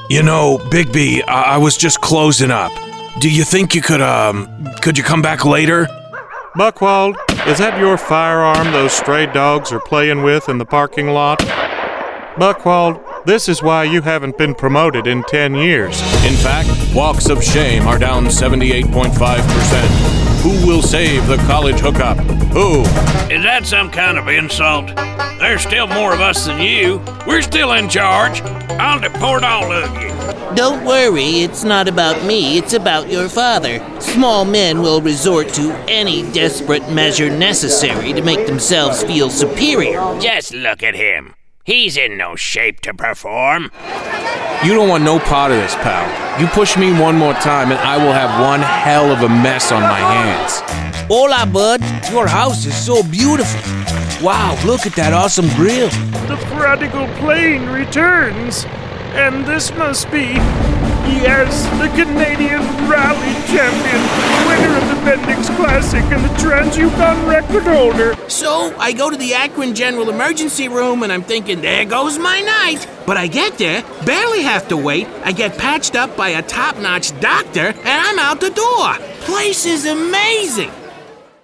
You know, Bigby, I was just closing up. Do you think you could you come back later? Buckwald, is that your firearm those stray dogs are playing with in the parking lot? Buckwald, this is why you haven't been promoted in 10 years. In fact, walks of shame are down 78.5%. Who will save the college hookup? Who? Is that some kind of insult? There's still more of us than you. We're still in charge. I'll deport all of you. Don't worry, it's not about me, it's about your father. Small men will resort to any desperate measure necessary to make themselves feel superior. Just look at him. He's in no shape to perform. You don't want no part of this, pal. You push me one more time and I will have one hell of a mess on my hands. Hola, bud. Your house is so beautiful. Wow, look at that awesome grill. The prodigal plane returns, and this must be, yes, the Canadian Rally Champion, winner of the Bendix Classic and the Trans-Yukon record holder. So I go to the Akron General Emergency Room and I'm thinking, there goes my night. But I get there, barely have to wait, I get patched up by a top-notch doctor, and I'm out the door. Place is amazing.